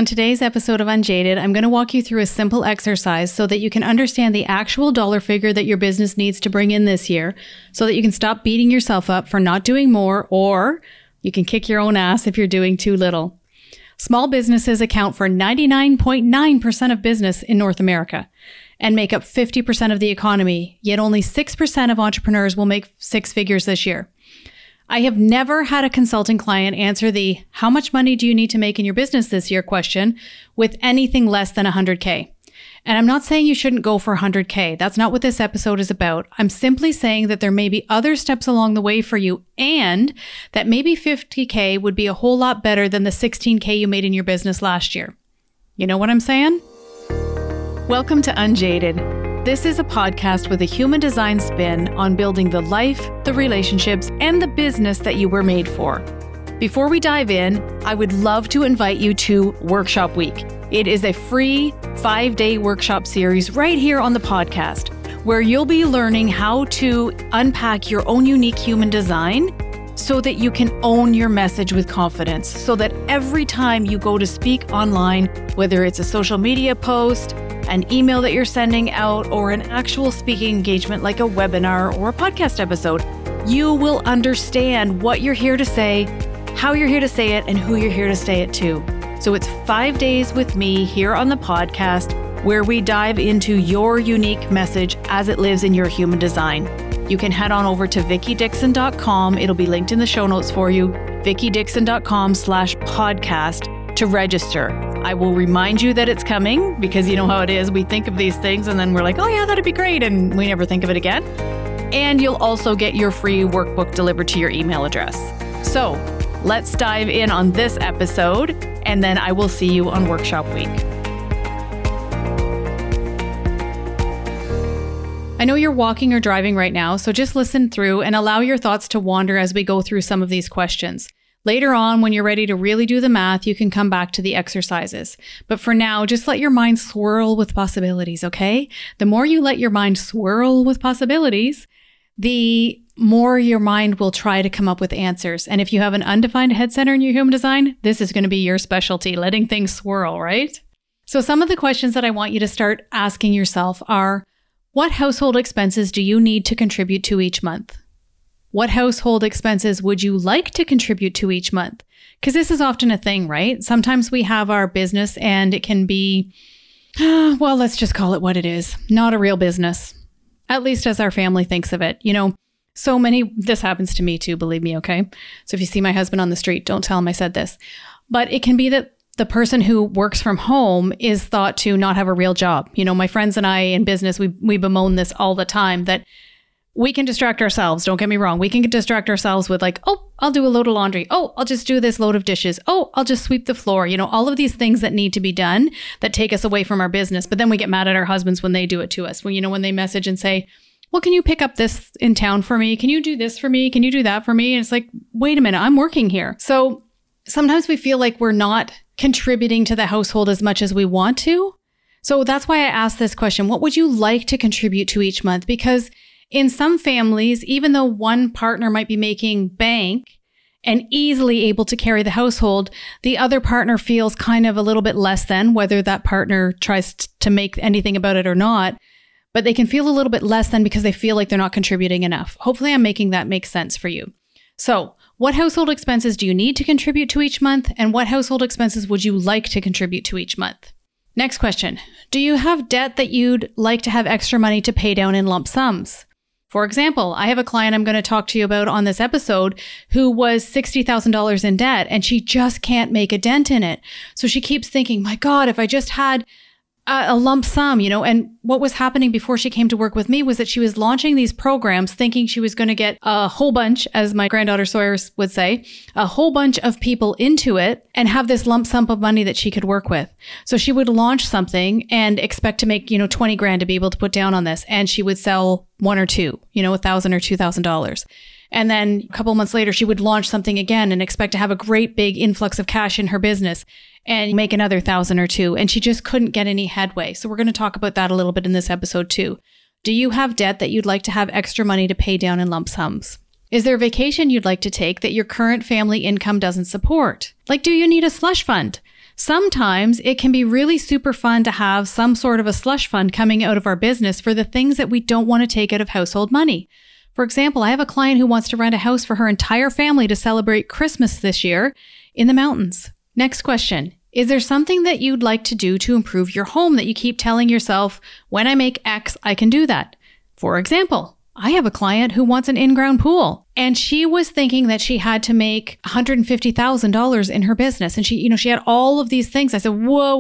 On today's episode of Unjaded, I'm going to walk you through a simple exercise so that you can understand the actual dollar figure that your business needs to bring in this year, so that you can stop beating yourself up for not doing more, or you can kick your own ass if you're doing too little. Small businesses account for 99.9% of business in North America and make up 50% of the economy, yet only 6% of entrepreneurs will make six figures this year. I have never had a consulting client answer the "how much money do you need to make in your business this year" question with anything less than 100K. And I'm not saying you shouldn't go for 100K. That's not what this episode is about. I'm simply saying that there may be other steps along the way for you, and that maybe 50K would be a whole lot better than the 16K you made in your business last year. You know what I'm saying? Welcome to Unjaded. This is a podcast with a human design spin on building the life, the relationships, and the business that you were made for. Before we dive in, I would love to invite you to Workshop Week. It is a free 5-day workshop series right here on the podcast, where you'll be learning how to unpack your own unique human design so that you can own your message with confidence, so that every time you go to speak online, whether it's a social media post, an email that you're sending out, or an actual speaking engagement like a webinar or a podcast episode, you will understand what you're here to say, how you're here to say it, and who you're here to say it to. So it's 5 days with me here on the podcast where we dive into your unique message as it lives in your human design. You can head on over to VickiDixon.com. It'll be linked in the show notes for you, VickiDixon.com/podcast to register. I will remind you that it's coming, because you know how it is. We think of these things and then we're like, oh yeah, that'd be great. And we never think of it again. And you'll also get your free workbook delivered to your email address. So let's dive in on this episode, and then I will see you on Workshop Week. I know you're walking or driving right now, so just listen through and allow your thoughts to wander as we go through some of these questions. Later on, when you're ready to really do the math, you can come back to the exercises. But for now, just let your mind swirl with possibilities, okay? The more you let your mind swirl with possibilities, the more your mind will try to come up with answers. And if you have an undefined head center in your human design, this is going to be your specialty, letting things swirl, right? So some of the questions that I want you to start asking yourself are, what household expenses do you need to contribute to each month? What household expenses would you like to contribute to each month? Because this is often a thing, right? Sometimes we have our business and it can be, well, let's just call it what it is. Not a real business, at least as our family thinks of it. You know, this happens to me too, believe me, okay? So if you see my husband on the street, don't tell him I said this. But it can be that the person who works from home is thought to not have a real job. You know, my friends and I in business, we bemoan this all the time, that we can distract ourselves. Don't get me wrong. We can distract ourselves with like, oh, I'll do a load of laundry. Oh, I'll just do this load of dishes. Oh, I'll just sweep the floor. You know, all of these things that need to be done that take us away from our business. But then we get mad at our husbands when they do it to us. When they message and say, well, can you pick up this in town for me? Can you do this for me? Can you do that for me? And it's like, wait a minute, I'm working here. So sometimes we feel like we're not contributing to the household as much as we want to. So that's why I asked this question. What would you like to contribute to each month? Because in some families, even though one partner might be making bank and easily able to carry the household, the other partner feels kind of a little bit less than, whether that partner tries to make anything about it or not. But they can feel a little bit less than because they feel like they're not contributing enough. Hopefully I'm making that make sense for you. So what household expenses do you need to contribute to each month? And what household expenses would you like to contribute to each month? Next question. Do you have debt that you'd like to have extra money to pay down in lump sums? For example, I have a client I'm going to talk to you about on this episode who was $60,000 in debt, and she just can't make a dent in it. So she keeps thinking, my God, if I just had a lump sum, you know, and what was happening before she came to work with me was that she was launching these programs thinking she was going to get a whole bunch, as my granddaughter Sawyer would say, a whole bunch of people into it and have this lump sum of money that she could work with. So she would launch something and expect to make, 20 grand to be able to put down on this. And she would sell one or two, $1,000 or $2,000. And then a couple months later, she would launch something again and expect to have a great big influx of cash in her business and make another 1,000 or two. And she just couldn't get any headway. So we're going to talk about that a little bit in this episode too. Do you have debt that you'd like to have extra money to pay down in lump sums? Is there a vacation you'd like to take that your current family income doesn't support? Like, do you need a slush fund? Sometimes it can be really super fun to have some sort of a slush fund coming out of our business for the things that we don't want to take out of household money. For example, I have a client who wants to rent a house for her entire family to celebrate Christmas this year in the mountains. Next question. Is there something that you'd like to do to improve your home that you keep telling yourself, when I make X, I can do that? For example, I have a client who wants an in-ground pool, and she was thinking that she had to make $150,000 in her business. And she had all of these things. I said,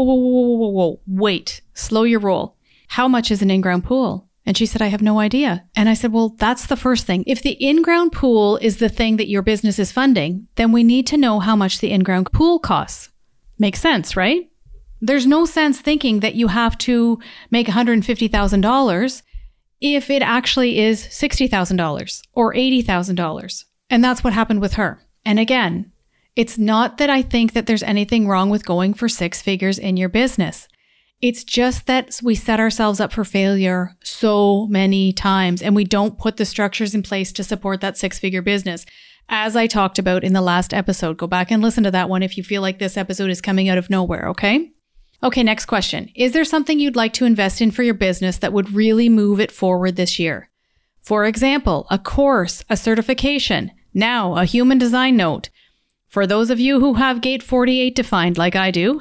whoa, wait, slow your roll. How much is an in-ground pool? And she said, I have no idea. And I said, well, that's the first thing. If the in-ground pool is the thing that your business is funding, then we need to know how much the in-ground pool costs. Makes sense, right? There's no sense thinking that you have to make $150,000 if it actually is $60,000 or $80,000. And that's what happened with her. And again, it's not that I think that there's anything wrong with going for six figures in your business. It's just that we set ourselves up for failure so many times, and we don't put the structures in place to support that six-figure business. As I talked about in the last episode, go back and listen to that one if you feel like this episode is coming out of nowhere, okay? Okay, next question. Is there something you'd like to invest in for your business that would really move it forward this year? For example, a course, a certification, now a human design note. For those of you who have gate 48 defined like I do,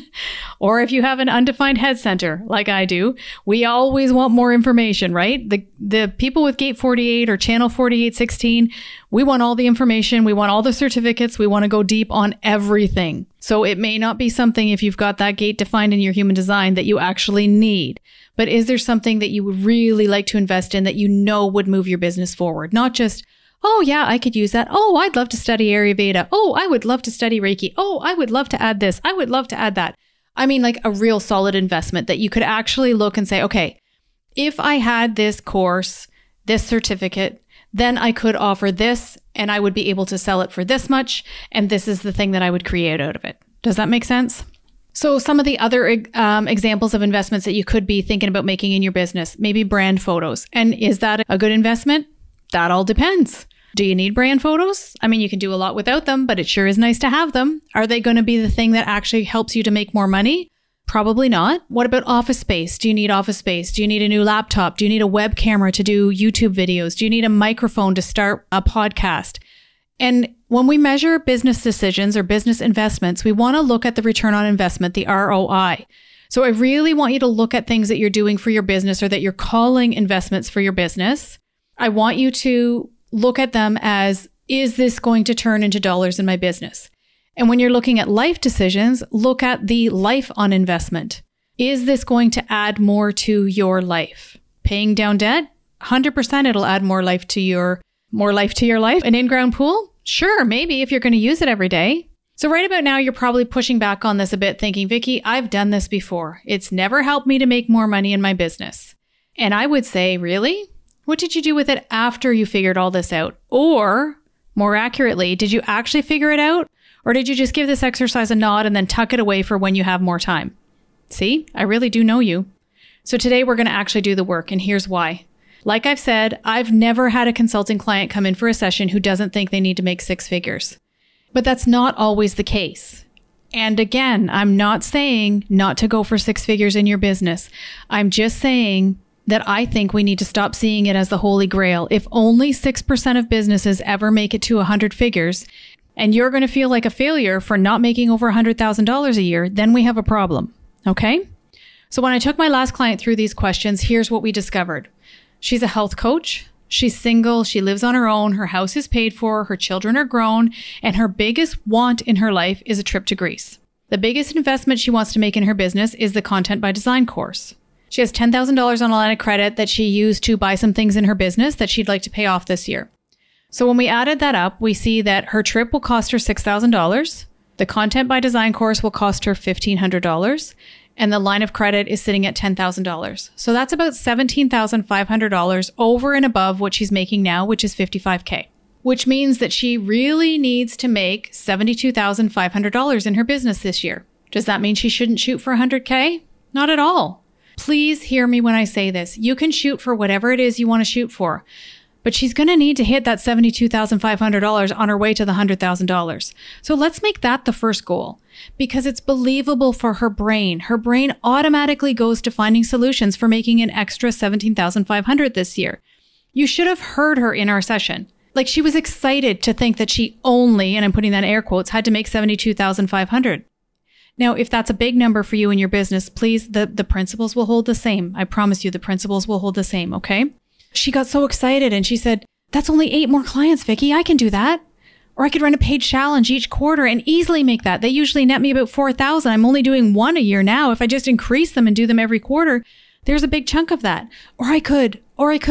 or if you have an undefined head center like I do, we always want more information, right? The people with gate 48 or channel 4816, we want all the information. We want all the certificates. We want to go deep on everything. So it may not be something, if you've got that gate defined in your human design, that you actually need. But is there something that you would really like to invest in that you know would move your business forward? Not just, oh yeah, I could use that. Oh, I'd love to study Ayurveda. Oh, I would love to study Reiki. Oh, I would love to add this. I would love to add that. I mean, like a real solid investment that you could actually look and say, okay, if I had this course, this certificate, then I could offer this and I would be able to sell it for this much. And this is the thing that I would create out of it. Does that make sense? So some of the other examples of investments that you could be thinking about making in your business, maybe brand photos. And is that a good investment? That all depends. Do you need brand photos? I mean, you can do a lot without them, but it sure is nice to have them. Are they going to be the thing that actually helps you to make more money? Probably not. What about office space? Do you need office space? Do you need a new laptop? Do you need a web camera to do YouTube videos? Do you need a microphone to start a podcast? And when we measure business decisions or business investments, we want to look at the return on investment, the ROI. So I really want you to look at things that you're doing for your business or that you're calling investments for your business. I want you to look at them as, is this going to turn into dollars in my business? And when you're looking at life decisions, look at the life on investment. Is this going to add more to your life? Paying down debt? 100% it'll add more life to your life. An in-ground pool? Sure, maybe if you're going to use it every day. So right about now, you're probably pushing back on this a bit, thinking, Vicki, I've done this before. It's never helped me to make more money in my business. And I would say, really? What did you do with it after you figured all this out? Or, more accurately, did you actually figure it out? Or did you just give this exercise a nod and then tuck it away for when you have more time? See, I really do know you. So today we're going to actually do the work, and here's why. Like I've said, I've never had a consulting client come in for a session who doesn't think they need to make six figures. But that's not always the case. And again, I'm not saying not to go for six figures in your business. I'm just saying that I think we need to stop seeing it as the holy grail. If only 6% of businesses ever make it to 100 figures, and you're going to feel like a failure for not making over $100,000 a year, then we have a problem. Okay? So when I took my last client through these questions, here's what we discovered. She's a health coach. She's single. She lives on her own. Her house is paid for. Her children are grown. And her biggest want in her life is a trip to Greece. The biggest investment she wants to make in her business is the Content by Design course. She has $10,000 on a line of credit that she used to buy some things in her business that she'd like to pay off this year. So when we added that up, we see that her trip will cost her $6,000. The Content by Design course will cost her $1,500. And the line of credit is sitting at $10,000. So that's about $17,500 over and above what she's making now, which is $55,000. Which means that she really needs to make $72,500 in her business this year. Does that mean she shouldn't shoot for $100,000? Not at all. Please hear me when I say this. You can shoot for whatever it is you want to shoot for. But she's going to need to hit that $72,500 on her way to the $100,000. So let's make that the first goal, because it's believable for her brain. Her brain automatically goes to finding solutions for making an extra $17,500 this year. You should have heard her in our session. Like, she was excited to think that she only, and I'm putting that in air quotes, had to make $72,500. Now, if that's a big number for you in your business, please, the principles will hold the same. I promise you the principles will hold the same, okay? She got so excited and she said, that's only 8 more clients, Vicki. I can do that. Or I could run a paid challenge each quarter and easily make that. They usually net me about 4,000. I'm only doing 1 a year now. If I just increase them and do them every quarter, there's a big chunk of that. Or I could.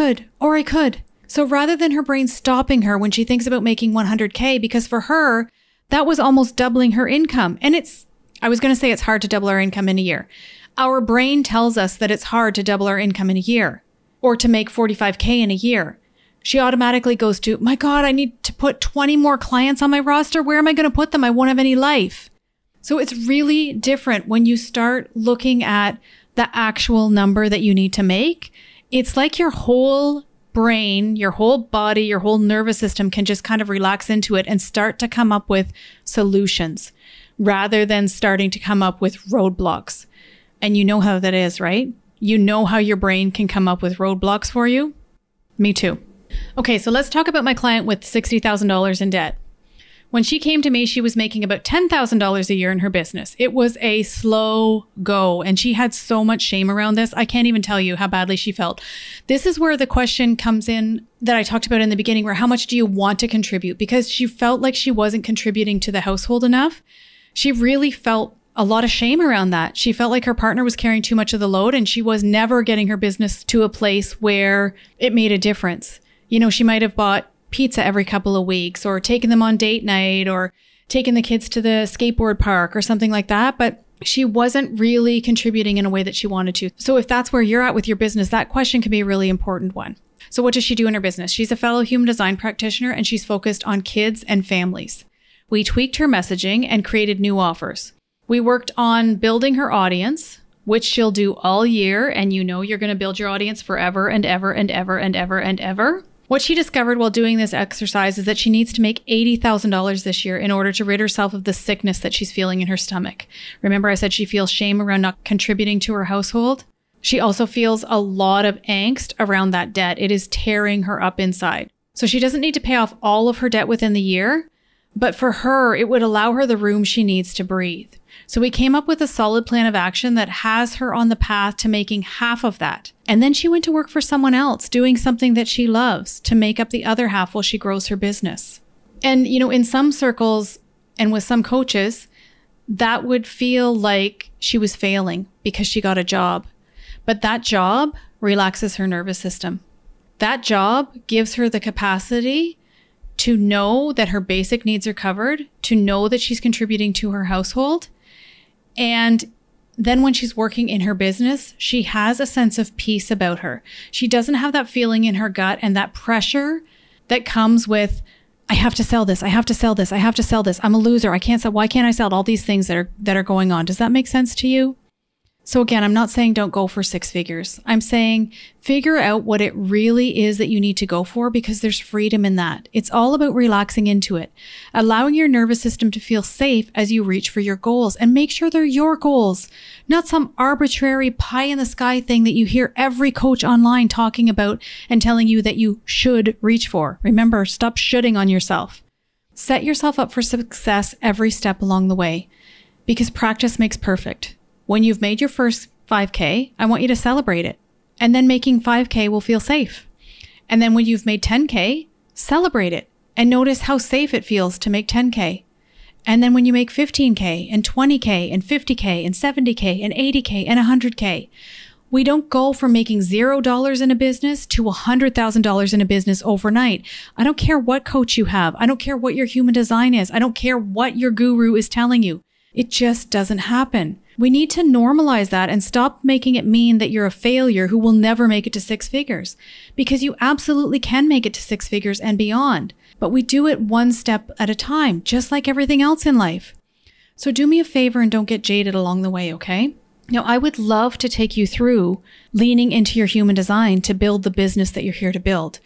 So rather than her brain stopping her when she thinks about making 100K, because for her, that was almost doubling her income. And I was going to say it's hard to double our income in a year. Our brain tells us that it's hard to double our income in a year or to make 45K in a year. She automatically goes to, my God, I need to put 20 more clients on my roster. Where am I going to put them? I won't have any life. So it's really different when you start looking at the actual number that you need to make. It's like your whole brain, your whole body, your whole nervous system can just kind of relax into it and start to come up with solutions rather than starting to come up with roadblocks. And you know how that is, right? You know how your brain can come up with roadblocks for you? Me too. Okay, so let's talk about my client with $60,000 in debt. When she came to me, she was making about $10,000 a year in her business. It was a slow go, and she had so much shame around this. I can't even tell you how badly she felt. This is where the question comes in that I talked about in the beginning, where how much do you want to contribute? Because she felt like she wasn't contributing to the household enough. She really felt a lot of shame around that. She felt like her partner was carrying too much of the load, and she was never getting her business to a place where it made a difference. You know, she might have bought pizza every couple of weeks or taken them on date night or taken the kids to the skateboard park or something like that, but she wasn't really contributing in a way that she wanted to. So if that's where you're at with your business, that question can be a really important one. So what does she do in her business? She's a fellow human design practitioner, and she's focused on kids and families. We tweaked her messaging and created new offers. We worked on building her audience, which she'll do all year. And you know, you're going to build your audience forever and ever and ever and ever and ever. What she discovered while doing this exercise is that she needs to make $80,000 this year in order to rid herself of the sickness that she's feeling in her stomach. Remember, I said she feels shame around not contributing to her household? She also feels a lot of angst around that debt. It is tearing her up inside. So she doesn't need to pay off all of her debt within the year, but for her, it would allow her the room she needs to breathe. So we came up with a solid plan of action that has her on the path to making half of that. And then she went to work for someone else, doing something that she loves to make up the other half while she grows her business. And, you know, in some circles and with some coaches, that would feel like she was failing because she got a job. But that job relaxes her nervous system. That job gives her the capacity to know that her basic needs are covered, to know that she's contributing to her household. And then when she's working in her business, she has a sense of peace about her. She doesn't have that feeling in her gut and that pressure that comes with, I have to sell this. I have to sell this. I have to sell this. I'm a loser. I can't sell. Why can't I sell all these things that are going on? Does that make sense to you? So again, I'm not saying don't go for 6 figures. I'm saying figure out what it really is that you need to go for, because there's freedom in that. It's all about relaxing into it, allowing your nervous system to feel safe as you reach for your goals, and make sure they're your goals, not some arbitrary pie in the sky thing that you hear every coach online talking about and telling you that you should reach for. Remember, stop shoulding on yourself. Set yourself up for success every step along the way, because practice makes perfect. When you've made your first 5K, I want you to celebrate it. And then making 5K will feel safe. And then when you've made 10K, celebrate it and notice how safe it feels to make 10K. And then when you make 15K and 20K and 50K and 70K and 80K and 100K, we don't go from making $0 in a business to $100,000 in a business overnight. I don't care what coach you have. I don't care what your human design is. I don't care what your guru is telling you. It just doesn't happen. We need to normalize that and stop making it mean that you're a failure who will never make it to 6 figures, because you absolutely can make it to 6 figures and beyond. But we do it one step at a time, just like everything else in life. So do me a favor and don't get jaded along the way, okay? Now, I would love to take you through leaning into your human design to build the business that you're here to build.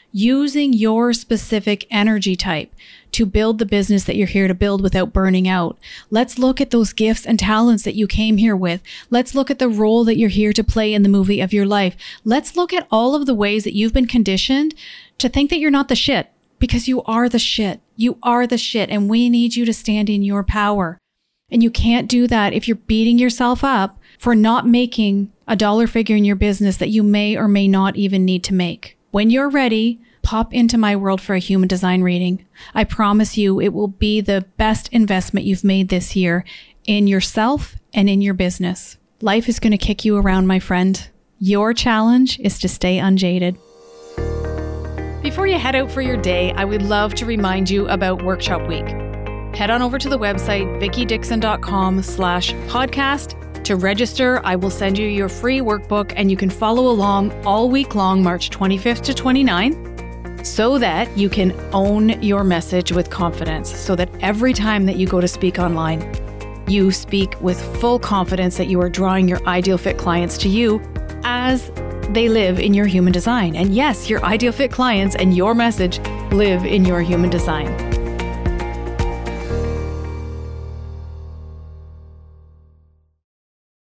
using your specific energy type to build the business that you're here to build without burning out. Let's look at those gifts and talents that you came here with. Let's look at the role that you're here to play in the movie of your life. Let's look at all of the ways that you've been conditioned to think that you're not the shit, because you are the shit. You are the shit, and we need you to stand in your power. And you can't do that if you're beating yourself up for not making a dollar figure in your business that you may or may not even need to make. When you're ready, pop into my world for a human design reading. I promise you it will be the best investment you've made this year in yourself and in your business. Life is going to kick you around, my friend. Your challenge is to stay unjaded. Before you head out for your day, I would love to remind you about Workshop Week. Head on over to the website, vickydixon.com/podcast. To register, I will send you your free workbook and you can follow along all week long, March 25th to 29th, so that you can own your message with confidence, so that every time that you go to speak online, you speak with full confidence that you are drawing your ideal fit clients to you as they live in your human design. And yes, your ideal fit clients and your message live in your human design.